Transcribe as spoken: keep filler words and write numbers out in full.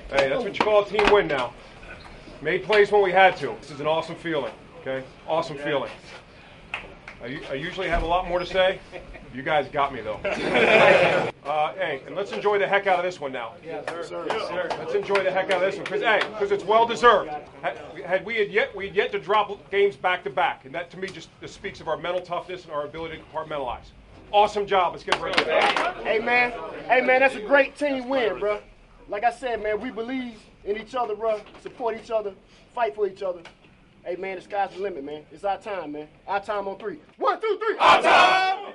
Hey, that's what you call a team win now. Made plays when we had to. This is an awesome feeling, okay? Awesome feeling. I, I usually have a lot more to say. You guys got me, though. uh, hey, and let's enjoy the heck out of this one now. Yes, sir. Yes, sir. Let's enjoy the heck out of this one, because hey, because it's well deserved. Had, had we had yet we had yet to drop games back to back, and that to me just, just speaks of our mental toughness and our ability to compartmentalize. Awesome job. Let's get ready. Hey man, hey man, that's a great team win, bro. Like I said, man, we believe in each other, bro. Support each other, fight for each other. Hey man, the sky's the limit, man. It's our time, man. Our time on three. One, two, three. Our time.